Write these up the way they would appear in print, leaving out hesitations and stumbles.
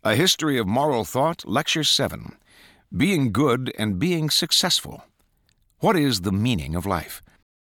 A History of Moral Thought, Lecture 7. Being Good and Being Successful. What is the meaning of life?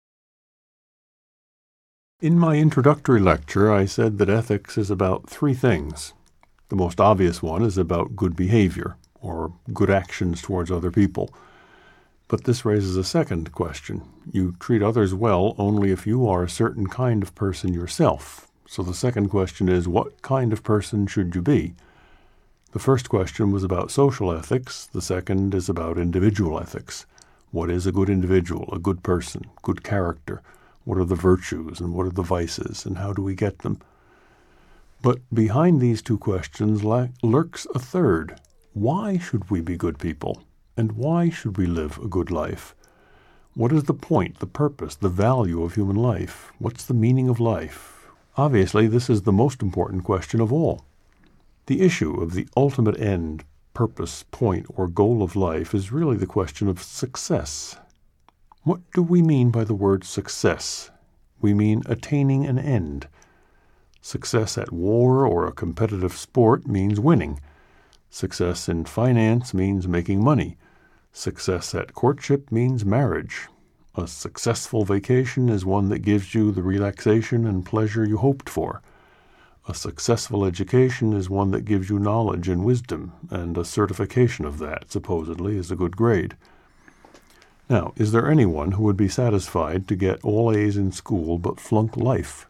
In my introductory lecture, I said that ethics is about three things. The most obvious one is about good behavior, or good actions towards other people. But this raises a second question. You treat others well only if you are a certain kind of person yourself. So the second question is, what kind of person should you be? The first question was about social ethics. The second is about individual ethics. What is a good individual, a good person, good character? What are the virtues and what are the vices, and how do we get them? But behind these two questions lurks a third. Why should we be good people? And why should we live a good life? What is the point, the purpose, the value of human life? What's the meaning of life? Obviously, this is the most important question of all. The issue of the ultimate end, purpose, point, or goal of life is really the question of success. What do we mean by the word success? We mean attaining an end. Success at war or a competitive sport means winning. Success in finance means making money. Success at courtship means marriage. A successful vacation is one that gives you the relaxation and pleasure you hoped for. A successful education is one that gives you knowledge and wisdom, and a certification of that, supposedly, is a good grade. Now, is there anyone who would be satisfied to get all A's in school but flunk life?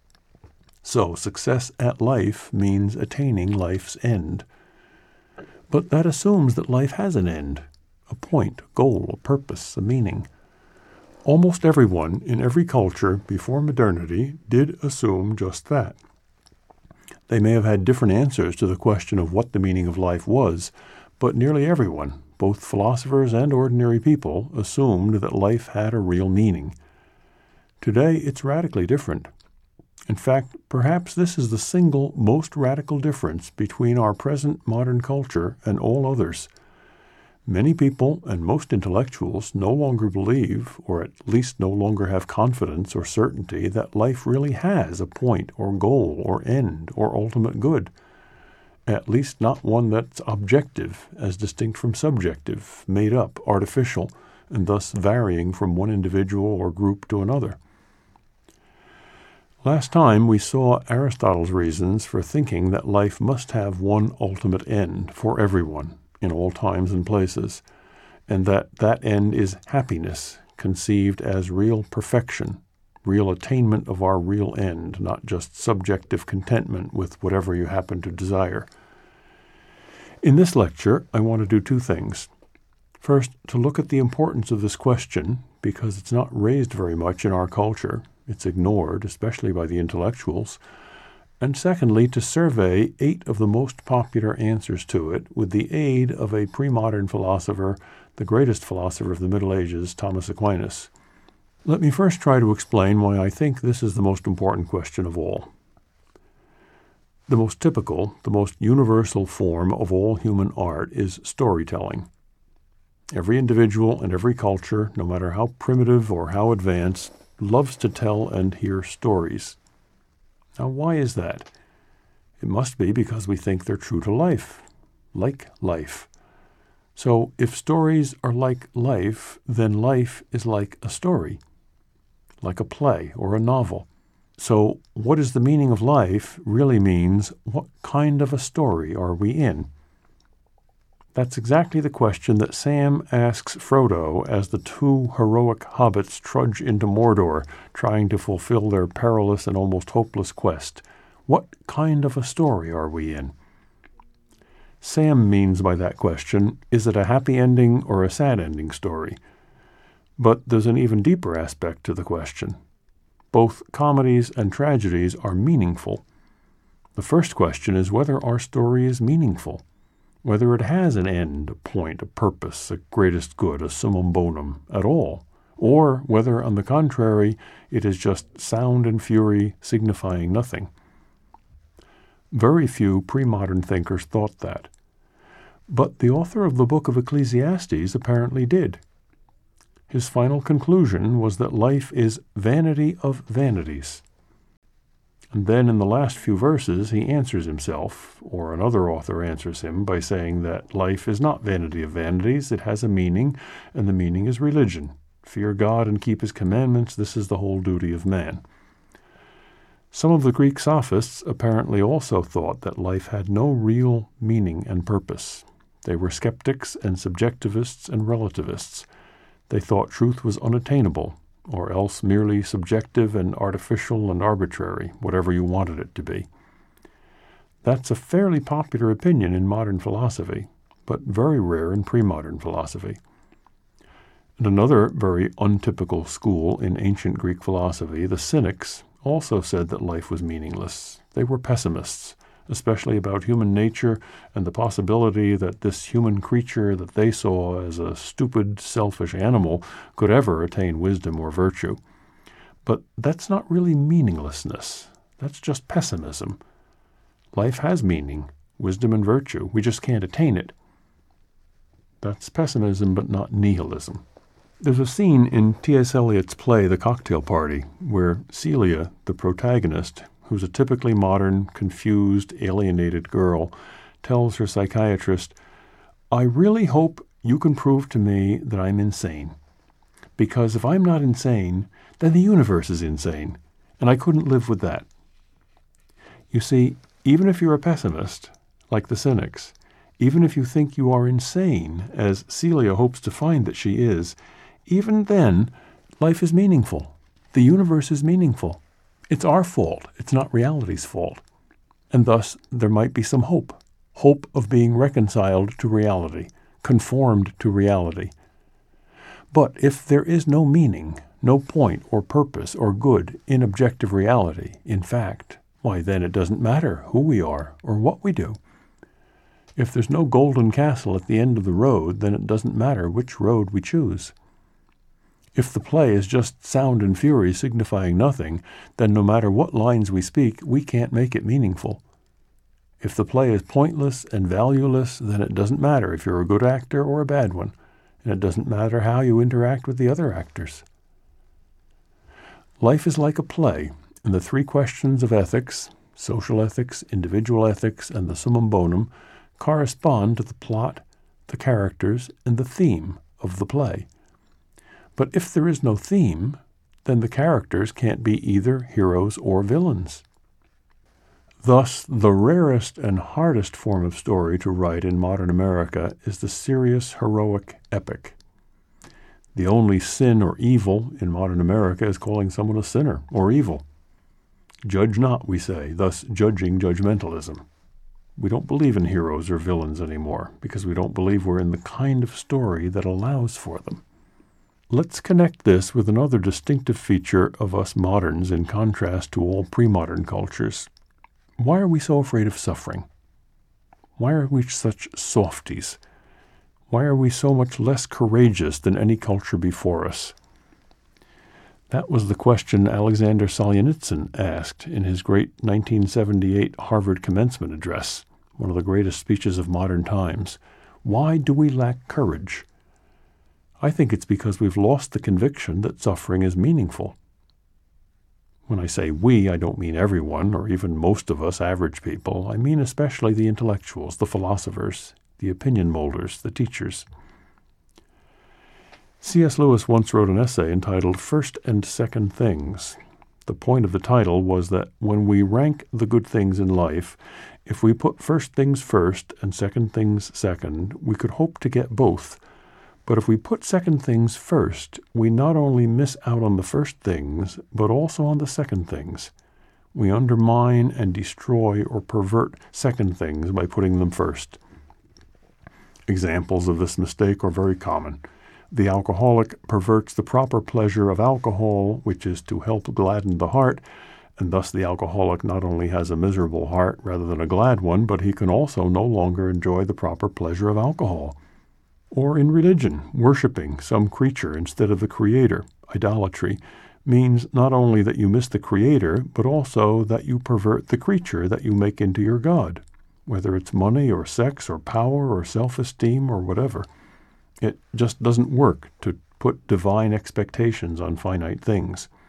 So, success at life means attaining life's end. But that assumes that life has an end, a point, a goal, a purpose, a meaning. Almost everyone in every culture before modernity did assume just that. They may have had different answers to the question of what the meaning of life was, but nearly everyone, both philosophers and ordinary people, assumed that life had a real meaning. Today, it's radically different. In fact, perhaps this is the single most radical difference between our present modern culture and all others. Many people and most intellectuals no longer believe, or at least no longer have confidence or certainty, that life really has a point or goal or end or ultimate good. At least not one that's objective, as distinct from subjective, made up, artificial, and thus varying from one individual or group to another. Last time we saw Aristotle's reasons for thinking that life must have one ultimate end for everyone, in all times and places, and that end is happiness, conceived as real perfection, real attainment of our real end, not just subjective contentment with whatever you happen to desire. In this lecture, I want to do two things. First, to look at the importance of this question, because it's not raised very much in our culture. It's ignored, especially by the intellectuals. And secondly, to survey 8 of the most popular answers to it with the aid of a pre-modern philosopher, the greatest philosopher of the Middle Ages, Thomas Aquinas. Let me first try to explain why I think this is the most important question of all. The most typical, the most universal form of all human art is storytelling. Every individual and every culture, no matter how primitive or how advanced, loves to tell and hear stories. Now, why is that? It must be because we think they're true to life, like life. So, if stories are like life, then life is like a story, like a play or a novel. So, what is the meaning of life really means, what kind of a story are we in? That's exactly the question that Sam asks Frodo as the 2 heroic hobbits trudge into Mordor, trying to fulfill their perilous and almost hopeless quest. What kind of a story are we in? Sam means by that question, is it a happy ending or a sad ending story? But there's an even deeper aspect to the question. Both comedies and tragedies are meaningful. The first question is whether our story is meaningful, whether it has an end, a point, a purpose, a greatest good, a summum bonum at all, or whether, on the contrary, it is just sound and fury signifying nothing. Very few pre-modern thinkers thought that. But the author of the book of Ecclesiastes apparently did. His final conclusion was that life is vanity of vanities. And then in the last few verses, he answers himself, or another author answers him, by saying that life is not vanity of vanities, it has a meaning, and the meaning is religion. Fear God and keep his commandments, this is the whole duty of man. Some of the Greek sophists apparently also thought that life had no real meaning and purpose. They were skeptics and subjectivists and relativists. They thought truth was unattainable, or else merely subjective and artificial and arbitrary, whatever you wanted it to be. That's a fairly popular opinion in modern philosophy, but very rare in pre-modern philosophy. And another very untypical school in ancient Greek philosophy, the Cynics, also said that life was meaningless. They were pessimists, especially about human nature and the possibility that this human creature that they saw as a stupid, selfish animal could ever attain wisdom or virtue. But that's not really meaninglessness. That's just pessimism. Life has meaning, wisdom and virtue. We just can't attain it. That's pessimism, but not nihilism. There's a scene in T.S. Eliot's play The Cocktail Party where Celia, the protagonist, who's a typically modern, confused, alienated girl, tells her psychiatrist, "I really hope you can prove to me that I'm insane. Because if I'm not insane, then the universe is insane, and I couldn't live with that." You see, even if you're a pessimist, like the Cynics, even if you think you are insane, as Celia hopes to find that she is, even then, life is meaningful. The universe is meaningful. It's our fault. It's not reality's fault. And thus, there might be some hope of being reconciled to reality, conformed to reality. But if there is no meaning, no point or purpose or good in objective reality, in fact, why then it doesn't matter who we are or what we do. If there's no golden castle at the end of the road, then it doesn't matter which road we choose. If the play is just sound and fury signifying nothing, then no matter what lines we speak, we can't make it meaningful. If the play is pointless and valueless, then it doesn't matter if you're a good actor or a bad one, and it doesn't matter how you interact with the other actors. Life is like a play, and the three questions of ethics, social ethics, individual ethics, and the summum bonum, correspond to the plot, the characters, and the theme of the play. But if there is no theme, then the characters can't be either heroes or villains. Thus, the rarest and hardest form of story to write in modern America is the serious, heroic epic. The only sin or evil in modern America is calling someone a sinner or evil. Judge not, we say, thus judging judgmentalism. We don't believe in heroes or villains anymore because we don't believe we're in the kind of story that allows for them. Let's connect this with another distinctive feature of us moderns in contrast to all pre-modern cultures. Why are we so afraid of suffering? Why are we such softies? Why are we so much less courageous than any culture before us? That was the question Alexander Solzhenitsyn asked in his great 1978 Harvard commencement address, one of the greatest speeches of modern times. Why do we lack courage? I think it's because we've lost the conviction that suffering is meaningful. When I say we, I don't mean everyone, or even most of us average people. I mean especially the intellectuals, the philosophers, the opinion molders, the teachers. C.S. Lewis once wrote an essay entitled First and Second Things. The point of the title was that when we rank the good things in life, if we put first things first and second things second, we could hope to get both. But if we put second things first, we not only miss out on the first things, but also on the second things. We undermine and destroy or pervert second things by putting them first. Examples of this mistake are very common. The alcoholic perverts the proper pleasure of alcohol, which is to help gladden the heart, and thus the alcoholic not only has a miserable heart rather than a glad one, but he can also no longer enjoy the proper pleasure of alcohol. Or in religion, worshiping some creature instead of the Creator, idolatry, means not only that you miss the Creator, but also that you pervert the creature that you make into your God, whether it's money or sex or power or self-esteem or whatever. It just doesn't work to put divine expectations on finite things.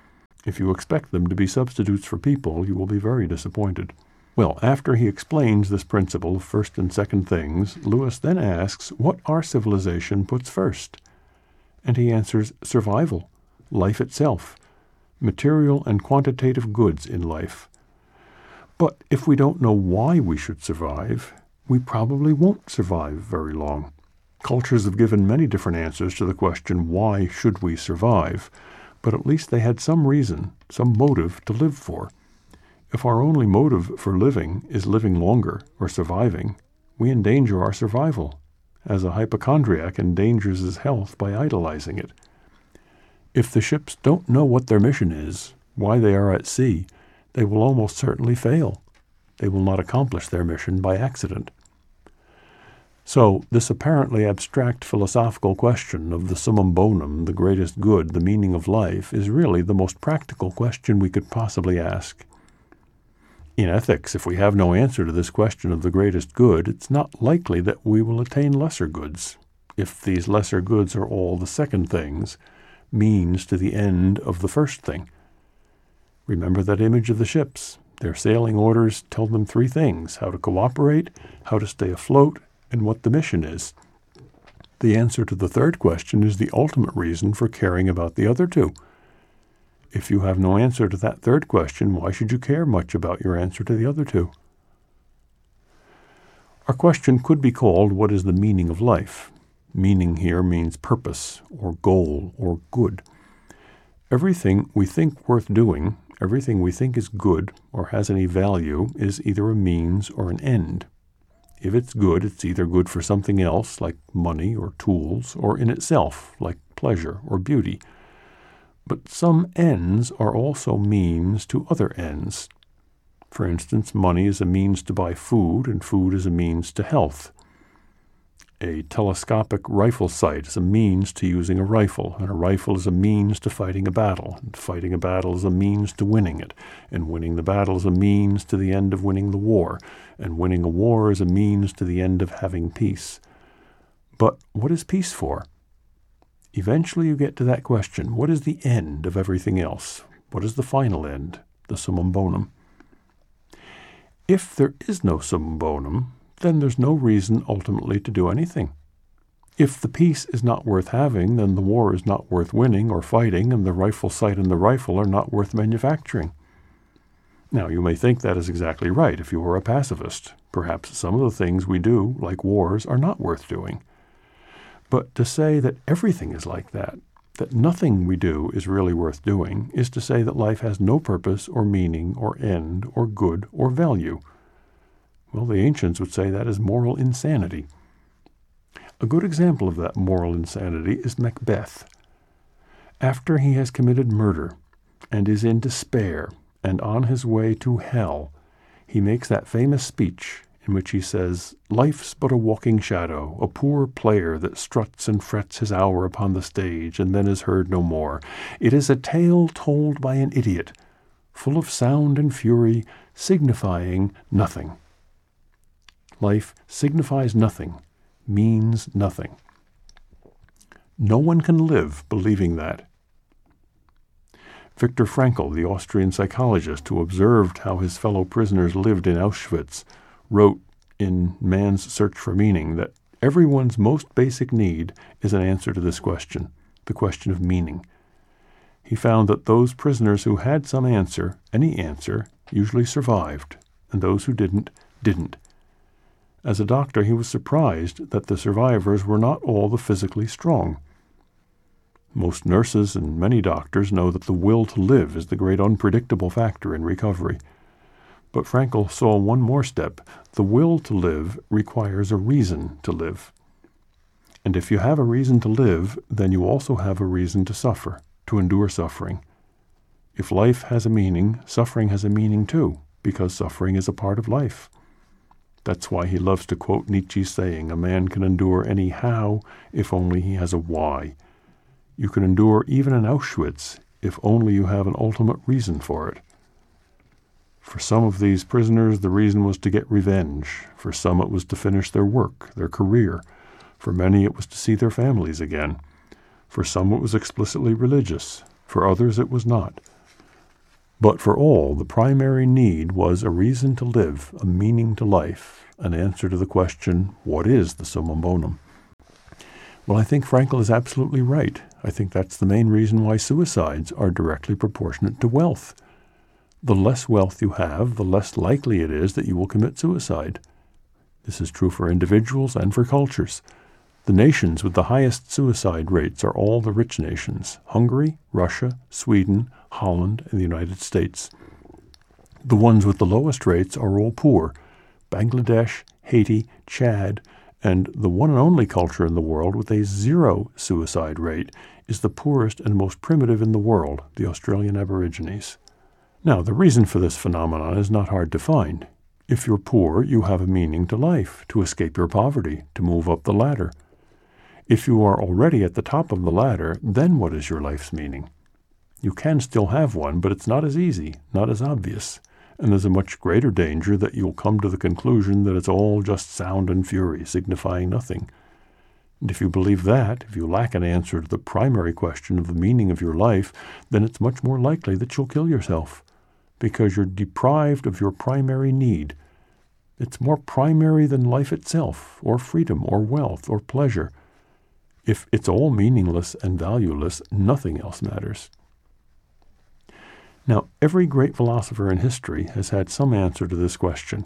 If you expect them to be substitutes for people, you will be very disappointed. Well, after he explains this principle of first and second things, Lewis then asks what our civilization puts first. And he answers survival, life itself, material and quantitative goods in life. But if we don't know why we should survive, we probably won't survive very long. Cultures have given many different answers to the question, why should we survive? But at least they had some reason, some motive to live for. If our only motive for living is living longer or surviving, we endanger our survival, as a hypochondriac endangers his health by idolizing it. If the ships don't know what their mission is, why they are at sea, they will almost certainly fail. They will not accomplish their mission by accident. So, this apparently abstract philosophical question of the summum bonum, the greatest good, the meaning of life, is really the most practical question we could possibly ask. In ethics, if we have no answer to this question of the greatest good, it's not likely that we will attain lesser goods, if these lesser goods are all the second things, means to the end of the first thing. Remember that image of the ships. Their sailing orders tell them three things: how to cooperate, how to stay afloat, and what the mission is. The answer to the third question is the ultimate reason for caring about the other two. If you have no answer to that third question, why should you care much about your answer to the other two? Our question could be called, what is the meaning of life? Meaning here means purpose, or goal, or good. Everything we think worth doing, everything we think is good or has any value, is either a means or an end. If it's good, it's either good for something else, like money or tools, or in itself, like pleasure or beauty. But some ends are also means to other ends. For instance, money is a means to buy food, and food is a means to health. A telescopic rifle sight is a means to using a rifle, and a rifle is a means to fighting a battle, and fighting a battle is a means to winning it, and winning the battle is a means to the end of winning the war, and winning a war is a means to the end of having peace. But what is peace for? Eventually you get to that question. What is the end of everything else? What is the final end, the summum bonum? If there is no summum bonum, then there's no reason ultimately to do anything. If the peace is not worth having, then the war is not worth winning or fighting, and the rifle sight and the rifle are not worth manufacturing. Now, you may think that is exactly right if you were a pacifist. Perhaps some of the things we do, like wars, are not worth doing. But to say that everything is like that nothing we do is really worth doing, is to say that life has no purpose or meaning or end or good or value. Well, the ancients would say that is moral insanity. A good example of that moral insanity is Macbeth. After he has committed murder and is in despair and on his way to hell, he makes that famous speech in which he says, "Life's but a walking shadow, a poor player that struts and frets his hour upon the stage and then is heard no more. It is a tale told by an idiot, full of sound and fury, signifying nothing." Life signifies nothing, means nothing. No one can live believing that. Viktor Frankl, the Austrian psychologist who observed how his fellow prisoners lived in Auschwitz, wrote in Man's Search for Meaning that everyone's most basic need is an answer to this question, the question of meaning. He found that those prisoners who had some answer, any answer, usually survived, and those who didn't. As a doctor, he was surprised that the survivors were not all the physically strong. Most nurses and many doctors know that the will to live is the great unpredictable factor in recovery. But Frankl saw one more step. The will to live requires a reason to live. And if you have a reason to live, then you also have a reason to suffer, to endure suffering. If life has a meaning, suffering has a meaning too, because suffering is a part of life. That's why he loves to quote Nietzsche's saying, "A man can endure any how if only he has a why." You can endure even in Auschwitz if only you have an ultimate reason for it. For some of these prisoners, the reason was to get revenge. For some, it was to finish their work, their career. For many, it was to see their families again. For some, it was explicitly religious. For others, it was not. But for all, the primary need was a reason to live, a meaning to life, an answer to the question, what is the summum bonum? Well, I think Frankl is absolutely right. I think that's the main reason why suicides are directly proportionate to wealth. The less wealth you have, the less likely it is that you will commit suicide. This is true for individuals and for cultures. The nations with the highest suicide rates are all the rich nations: Hungary, Russia, Sweden, Holland, and the United States. The ones with the lowest rates are all poor: Bangladesh, Haiti, Chad, and the one and only culture in the world with a 0 suicide rate is the poorest and most primitive in the world, the Australian Aborigines. Now, the reason for this phenomenon is not hard to find. If you're poor, you have a meaning to life, to escape your poverty, to move up the ladder. If you are already at the top of the ladder, then what is your life's meaning? You can still have one, but it's not as easy, not as obvious. And there's a much greater danger that you'll come to the conclusion that it's all just sound and fury, signifying nothing. And if you believe that, if you lack an answer to the primary question of the meaning of your life, then it's much more likely that you'll kill yourself, because you're deprived of your primary need. It's more primary than life itself, or freedom, or wealth, or pleasure. If it's all meaningless and valueless, nothing else matters. Now, every great philosopher in history has had some answer to this question.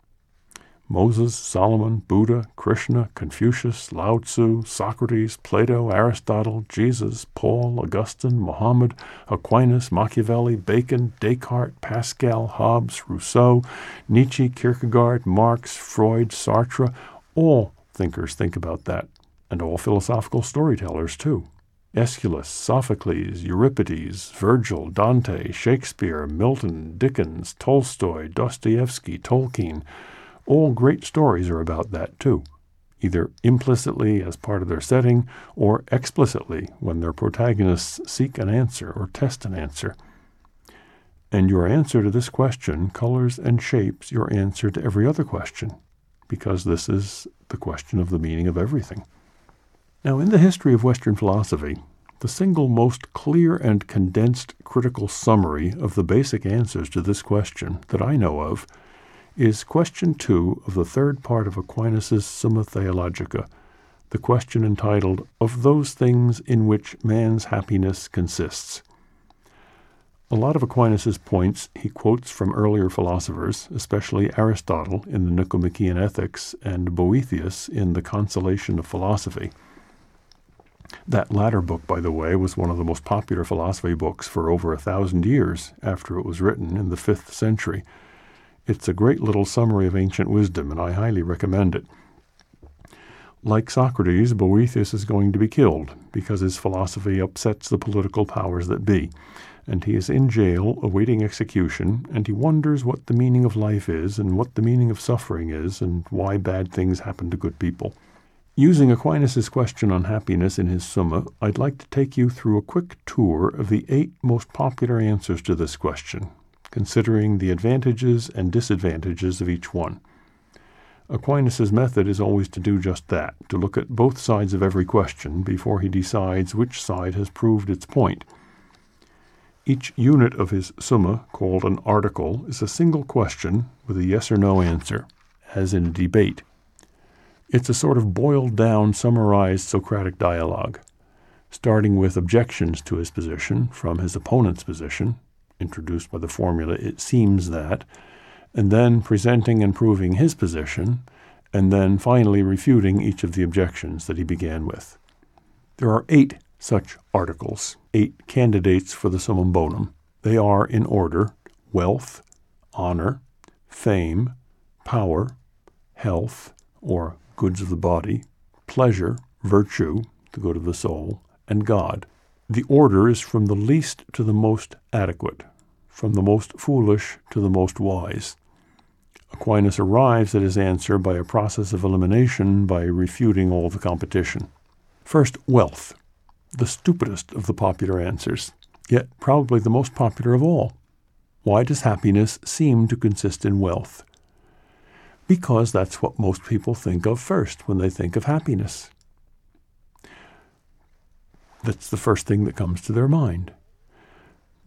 Moses, Solomon, Buddha, Krishna, Confucius, Lao Tzu, Socrates, Plato, Aristotle, Jesus, Paul, Augustine, Muhammad, Aquinas, Machiavelli, Bacon, Descartes, Pascal, Hobbes, Rousseau, Nietzsche, Kierkegaard, Marx, Freud, Sartre. All thinkers think about that, and all philosophical storytellers too. Aeschylus, Sophocles, Euripides, Virgil, Dante, Shakespeare, Milton, Dickens, Tolstoy, Dostoevsky, Tolkien. All great stories are about that too, either implicitly as part of their setting or explicitly when their protagonists seek an answer or test an answer. And your answer to this question colors and shapes your answer to every other question, because this is the question of the meaning of everything. Now, in the history of Western philosophy, the single most clear and condensed critical summary of the basic answers to this question that I know of is question 2 of the third part of Aquinas' Summa Theologica, the question entitled, "Of those things in which man's happiness consists." A lot of Aquinas' points he quotes from earlier philosophers, especially Aristotle in the Nicomachean Ethics and Boethius in the Consolation of Philosophy. That latter book, by the way, was one of the most popular philosophy books for over 1,000 years after it was written in the 5th century. It's a great little summary of ancient wisdom, and I highly recommend it. Like Socrates, Boethius is going to be killed because his philosophy upsets the political powers that be, and he is in jail awaiting execution, and he wonders what the meaning of life is and what the meaning of suffering is and why bad things happen to good people. Using Aquinas' question on happiness in his Summa, I'd like to take you through a quick tour of the 8 most popular answers to this question, considering the advantages and disadvantages of each one. Aquinas' method is always to do just that, to look at both sides of every question before he decides which side has proved its point. Each unit of his Summa, called an article, is a single question with a yes or no answer, as in a debate. It's a sort of boiled-down, summarized Socratic dialogue, starting with objections to his position from his opponent's position, introduced by the formula "it seems that," and then presenting and proving his position, and then finally refuting each of the objections that he began with. There are 8 such articles, 8 candidates for the summum bonum. They are, in order, wealth, honor, fame, power, health, or goods of the body, pleasure, virtue, the good of the soul, and God. The order is from the least to the most adequate, from the most foolish to the most wise. Aquinas arrives at his answer by a process of elimination by refuting all the competition. First, wealth, the stupidest of the popular answers, yet probably the most popular of all. Why does happiness seem to consist in wealth? Because that's what most people think of first when they think of happiness. That's the first thing that comes to their mind.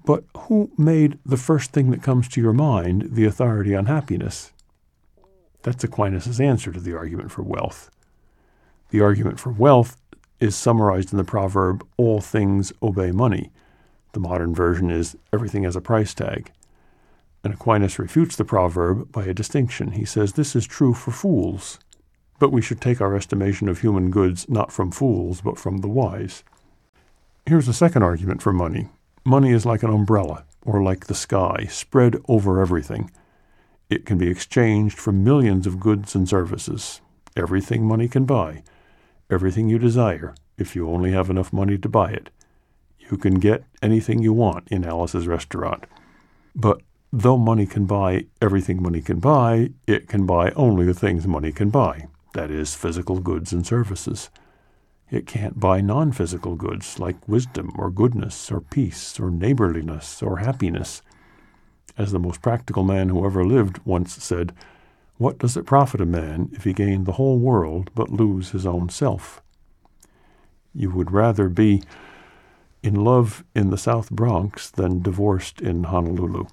But who made the first thing that comes to your mind the authority on happiness? That's Aquinas' answer to the argument for wealth. The argument for wealth is summarized in the proverb, all things obey money. The modern version is, everything has a price tag. And Aquinas refutes the proverb by a distinction. He says this is true for fools, but we should take our estimation of human goods not from fools, but from the wise. Here's a second argument for money. Money is like an umbrella, or like the sky, spread over everything. It can be exchanged for millions of goods and services. Everything money can buy, everything you desire, if you only have enough money to buy it. You can get anything you want in Alice's restaurant. But though money can buy everything money can buy, it can buy only the things money can buy, that is, physical goods and services. It can't buy non-physical goods like wisdom or goodness or peace or neighborliness or happiness. As the most practical man who ever lived once said, "What does it profit a man if he gain the whole world but lose his own self?" You would rather be in love in the South Bronx than divorced in Honolulu.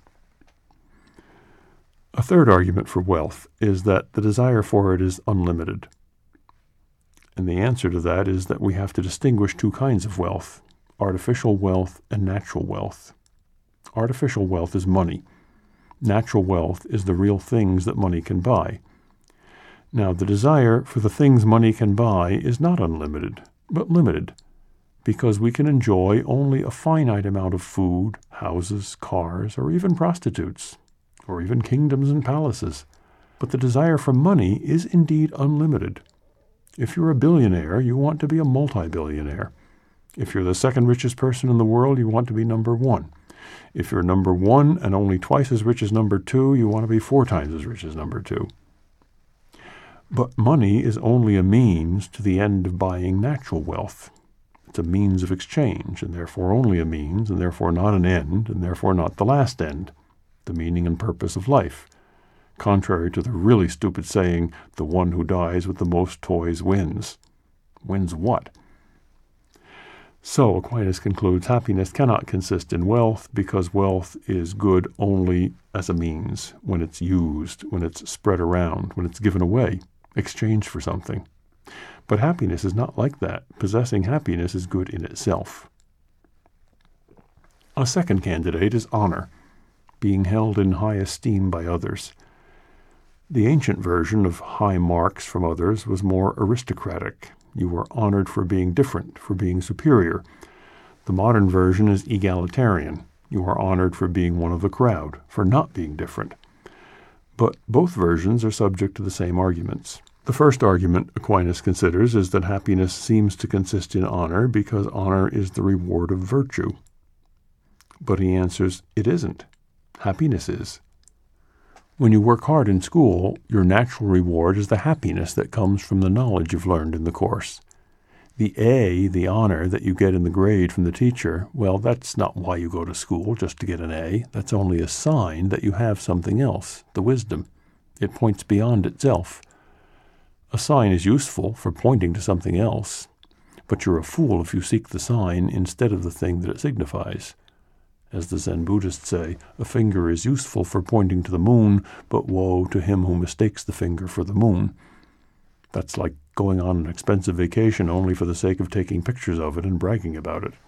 A third argument for wealth is that the desire for it is unlimited. And the answer to that is that we have to distinguish two kinds of wealth, artificial wealth and natural wealth. Artificial wealth is money. Natural wealth is the real things that money can buy. Now, the desire for the things money can buy is not unlimited, but limited, because we can enjoy only a finite amount of food, houses, cars, or even prostitutes, or even kingdoms and palaces. But the desire for money is indeed unlimited. If you're a billionaire, you want to be a multi-billionaire. If you're the second richest person in the world, you want to be number one. If you're number one and only twice as rich as number two, you want to be 4 times as rich as number two. But money is only a means to the end of buying natural wealth. It's a means of exchange, and therefore only a means, and therefore not an end, and therefore not the last end, the meaning and purpose of life. Contrary to the really stupid saying, the one who dies with the most toys wins. Wins what? So Aquinas concludes happiness cannot consist in wealth because wealth is good only as a means, when it's used, when it's spread around, when it's given away, exchanged for something. But happiness is not like that. Possessing happiness is good in itself. A second candidate is honor, being held in high esteem by others. The ancient version of high marks from others was more aristocratic. You were honored for being different, for being superior. The modern version is egalitarian. You are honored for being one of the crowd, for not being different. But both versions are subject to the same arguments. The first argument Aquinas considers is that happiness seems to consist in honor because honor is the reward of virtue. But he answers, it isn't. Happiness is. When you work hard in school, your natural reward is the happiness that comes from the knowledge you've learned in the course. The A, the honor that you get in the grade from the teacher, well, that's not why you go to school, just to get an A. That's only a sign that you have something else, the wisdom. It points beyond itself. A sign is useful for pointing to something else, but you're a fool if you seek the sign instead of the thing that it signifies. As the Zen Buddhists say, a finger is useful for pointing to the moon, but woe to him who mistakes the finger for the moon. That's like going on an expensive vacation only for the sake of taking pictures of it and bragging about it.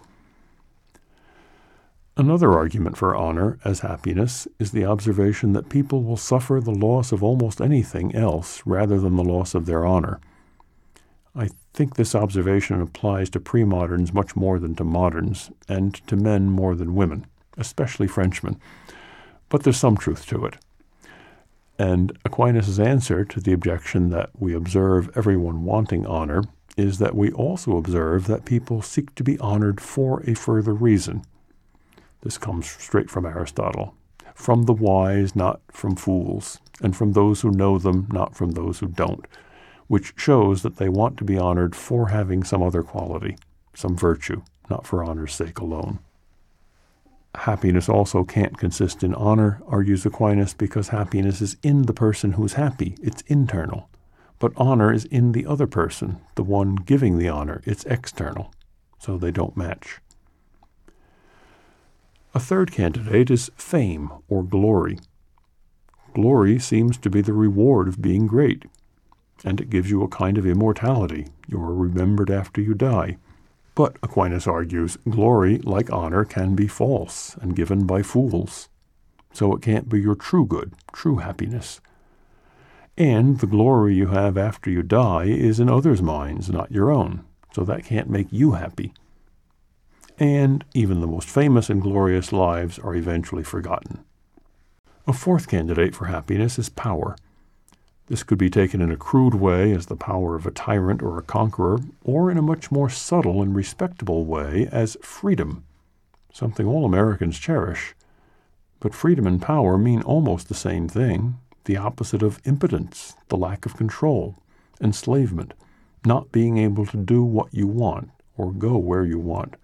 Another argument for honor as happiness is the observation that people will suffer the loss of almost anything else rather than the loss of their honor. I think this observation applies to pre-moderns much more than to moderns, and to men more than women, especially Frenchmen. But there's some truth to it. And Aquinas' answer to the objection that we observe everyone wanting honor is that we also observe that people seek to be honored for a further reason. This comes straight from Aristotle. From the wise, not from fools, and from those who know them, not from those who don't, which shows that they want to be honored for having some other quality, some virtue, not for honor's sake alone. Happiness also can't consist in honor, argues Aquinas, because happiness is in the person who's happy. It's internal. But honor is in the other person, the one giving the honor. It's external, so they don't match. A third candidate is fame or glory. Glory seems to be the reward of being great, and it gives you a kind of immortality. You are remembered after you die. But, Aquinas argues, glory, like honor, can be false and given by fools. So it can't be your true good, true happiness. And the glory you have after you die is in others' minds, not your own. So that can't make you happy. And even the most famous and glorious lives are eventually forgotten. A fourth candidate for happiness is power. This could be taken in a crude way as the power of a tyrant or a conqueror, or in a much more subtle and respectable way as freedom, something all Americans cherish. But freedom and power mean almost the same thing, the opposite of impotence, the lack of control, enslavement, not being able to do what you want or go where you want.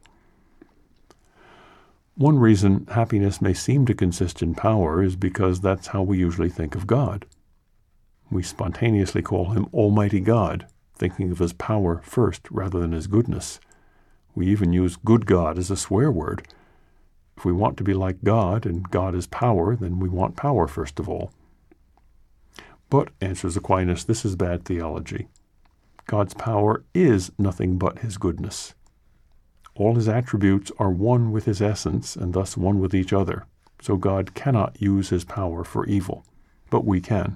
One reason happiness may seem to consist in power is because that's how we usually think of God. We spontaneously call him Almighty God, thinking of his power first rather than his goodness. We even use good God as a swear word. If we want to be like God, and God is power, then we want power first of all. But, answers Aquinas, this is bad theology. God's power is nothing but his goodness. All his attributes are one with his essence, and thus one with each other. So God cannot use his power for evil, but we can.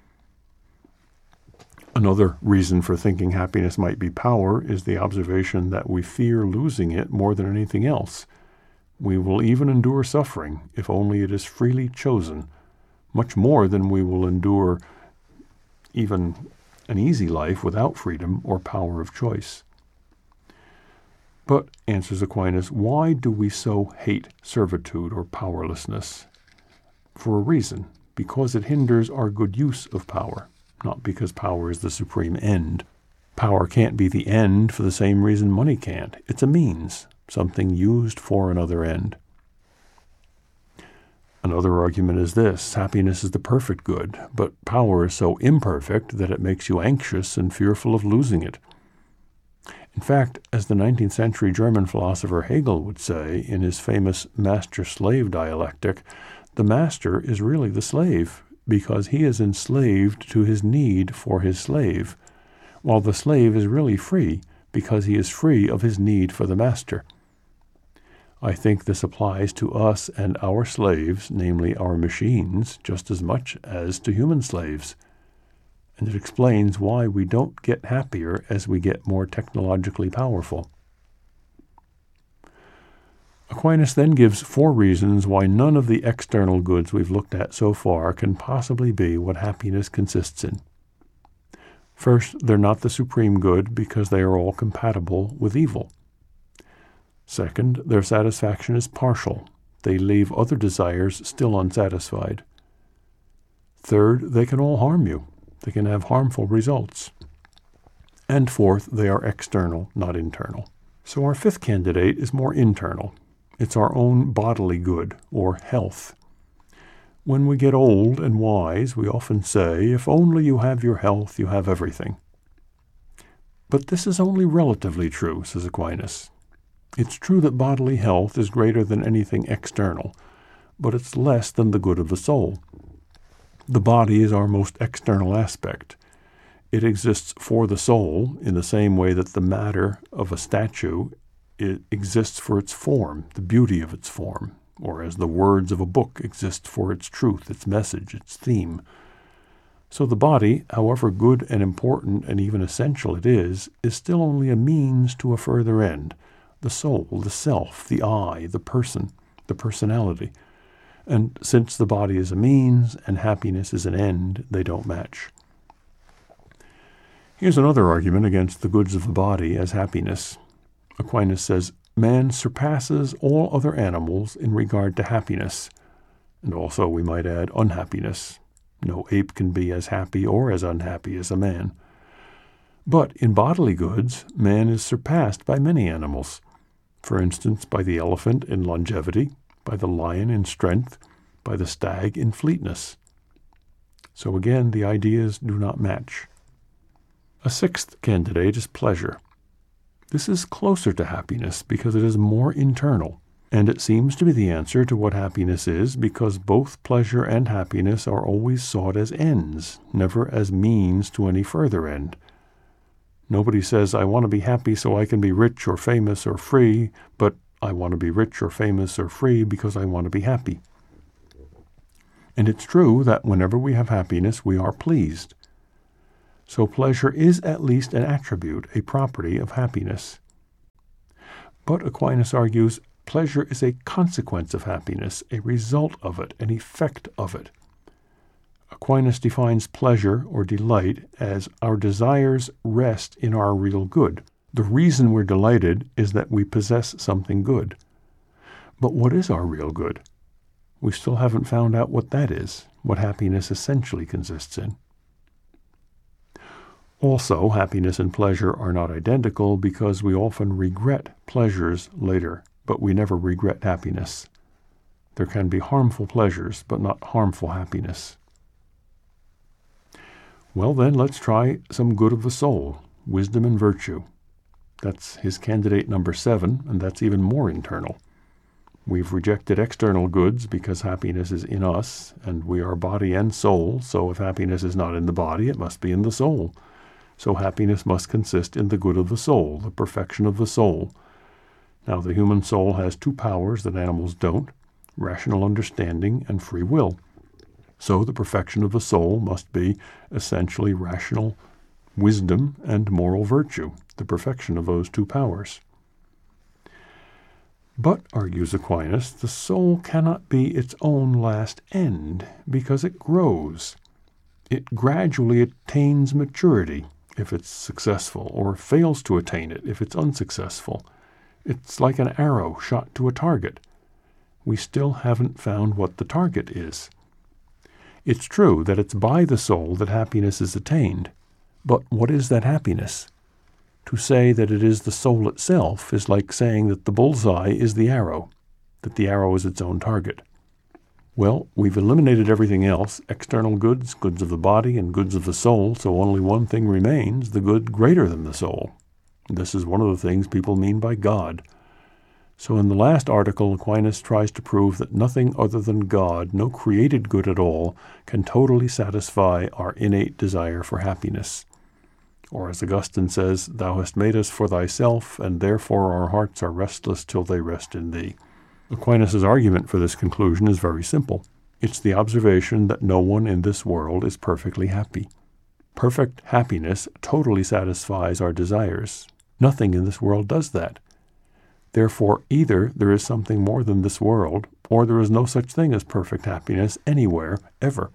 Another reason for thinking happiness might be power is the observation that we fear losing it more than anything else. We will even endure suffering, if only it is freely chosen, much more than we will endure even an easy life without freedom or power of choice. But, answers Aquinas, why do we so hate servitude or powerlessness? For a reason, because it hinders our good use of power. Not because power is the supreme end. Power can't be the end for the same reason money can't. It's a means, something used for another end. Another argument is this: happiness is the perfect good, but power is so imperfect that it makes you anxious and fearful of losing it. In fact, as the 19th century German philosopher Hegel would say in his famous master-slave dialectic, the master is really the slave, because he is enslaved to his need for his slave, while the slave is really free because he is free of his need for the master. I think this applies to us and our slaves, namely our machines, just as much as to human slaves. And it explains why we don't get happier as we get more technologically powerful. Aquinas then gives 4 reasons why none of the external goods we've looked at so far can possibly be what happiness consists in. First, they're not the supreme good because they are all compatible with evil. Second, their satisfaction is partial. They leave other desires still unsatisfied. Third, they can all harm you. They can have harmful results. And fourth, they are external, not internal. So our 5th candidate is more internal. It's our own bodily good, or health. When we get old and wise, we often say, if only you have your health, you have everything. But this is only relatively true, says Aquinas. It's true that bodily health is greater than anything external, but it's less than the good of the soul. The body is our most external aspect. It exists for the soul in the same way that the matter of a statue it exists for its form, the beauty of its form, or as the words of a book exist for its truth, its message, its theme. So the body, however good and important and even essential it is still only a means to a further end, the soul, the self, the I, the person, the personality. And since the body is a means and happiness is an end, they don't match. Here's another argument against the goods of the body as happiness. Aquinas says, man surpasses all other animals in regard to happiness, and also, we might add, unhappiness. No ape can be as happy or as unhappy as a man. But in bodily goods, man is surpassed by many animals. For instance, by the elephant in longevity, by the lion in strength, by the stag in fleetness. So again, the ideas do not match. A 6th candidate is pleasure. This is closer to happiness because it is more internal. And it seems to be the answer to what happiness is, because both pleasure and happiness are always sought as ends, never as means to any further end. Nobody says, I want to be happy so I can be rich or famous or free, but I want to be rich or famous or free because I want to be happy. And it's true that whenever we have happiness, we are pleased. So pleasure is at least an attribute, a property of happiness. But Aquinas argues, pleasure is a consequence of happiness, a result of it, an effect of it. Aquinas defines pleasure or delight as our desires rest in our real good. The reason we're delighted is that we possess something good. But what is our real good? We still haven't found out what that is, what happiness essentially consists in. Also, happiness and pleasure are not identical because we often regret pleasures later, but we never regret happiness. There can be harmful pleasures, but not harmful happiness. Well then, let's try some good of the soul, wisdom and virtue. That's his candidate number 7, and that's even more internal. We've rejected external goods because happiness is in us, and we are body and soul, so if happiness is not in the body, it must be in the soul. So happiness must consist in the good of the soul, the perfection of the soul. Now, the human soul has 2 powers that animals don't, rational understanding and free will. So the perfection of the soul must be essentially rational wisdom and moral virtue, the perfection of those 2 powers. But, argues Aquinas, the soul cannot be its own last end because it grows. It gradually attains maturity if it's successful, or fails to attain it if it's unsuccessful. It's like an arrow shot to a target. We still haven't found what the target is. It's true that it's by the soul that happiness is attained, but what is that happiness? To say that it is the soul itself is like saying that the bullseye is the arrow, that the arrow is its own target. Well, we've eliminated everything else, external goods, goods of the body, and goods of the soul, so only one thing remains, the good greater than the soul. This is one of the things people mean by God. So in the last article, Aquinas tries to prove that nothing other than God, no created good at all, can totally satisfy our innate desire for happiness. Or as Augustine says, Thou hast made us for thyself, and therefore our hearts are restless till they rest in thee. Aquinas' argument for this conclusion is very simple. It's the observation that no one in this world is perfectly happy. Perfect happiness totally satisfies our desires. Nothing in this world does that. Therefore, either there is something more than this world, or there is no such thing as perfect happiness anywhere, ever.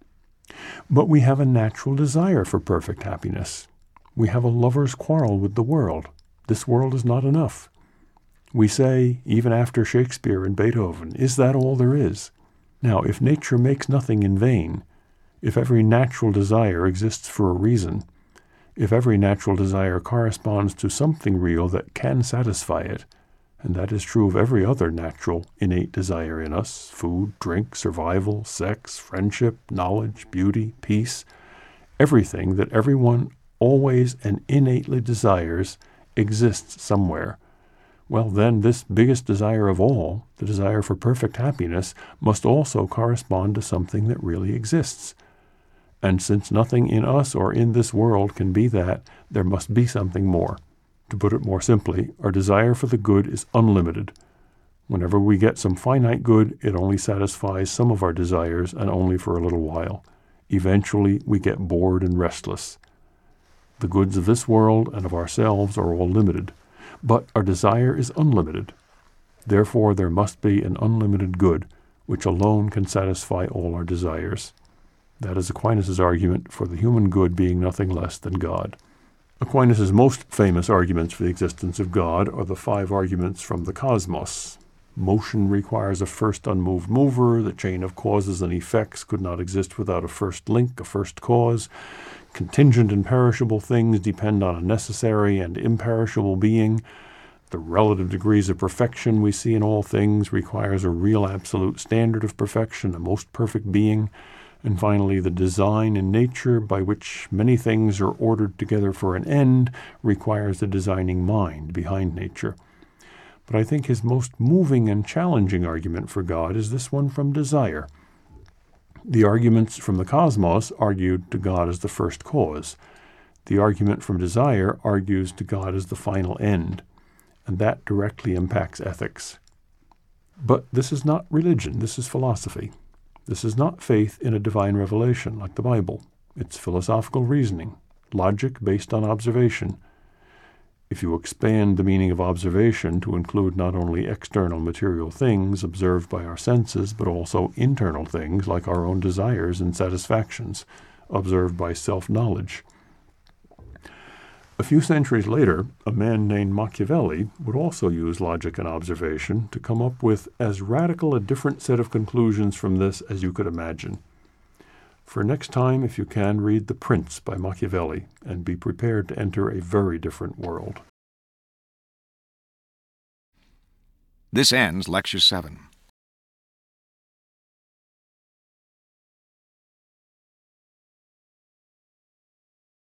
But we have a natural desire for perfect happiness. We have a lover's quarrel with the world. This world is not enough. We say, even after Shakespeare and Beethoven, is that all there is? Now, if nature makes nothing in vain, if every natural desire exists for a reason, if every natural desire corresponds to something real that can satisfy it, and that is true of every other natural, innate desire in us, food, drink, survival, sex, friendship, knowledge, beauty, peace, everything that everyone always and innately desires exists somewhere. Well, then this biggest desire of all, the desire for perfect happiness, must also correspond to something that really exists. And since nothing in us or in this world can be that, there must be something more. To put it more simply, our desire for the good is unlimited. Whenever we get some finite good, it only satisfies some of our desires and only for a little while. Eventually, we get bored and restless. The goods of this world and of ourselves are all limited, but our desire is unlimited. Therefore, there must be an unlimited good, which alone can satisfy all our desires. That is Aquinas' argument for the human good being nothing less than God. Aquinas' most famous arguments for the existence of God are the 5 arguments from the cosmos. Motion requires a first unmoved mover. The chain of causes and effects could not exist without a first link, a first cause. Contingent and perishable things depend on a necessary and imperishable being. The relative degrees of perfection we see in all things requires a real absolute standard of perfection, a most perfect being. And finally, the design in nature by which many things are ordered together for an end requires a designing mind behind nature. But I think his most moving and challenging argument for God is this one from Desire. The arguments from the cosmos argued to God as the first cause. The argument from Desire argues to God as the final end, and that directly impacts ethics. But this is not religion, this is philosophy. This is not faith in a divine revelation like the Bible. It's philosophical reasoning, logic based on observation. If you expand the meaning of observation to include not only external material things observed by our senses, but also internal things like our own desires and satisfactions, observed by self-knowledge. A few centuries later, a man named Machiavelli would also use logic and observation to come up with as radical a different set of conclusions from this as you could imagine. For next time, if you can, read The Prince by Machiavelli and be prepared to enter a very different world. This ends Lecture 7.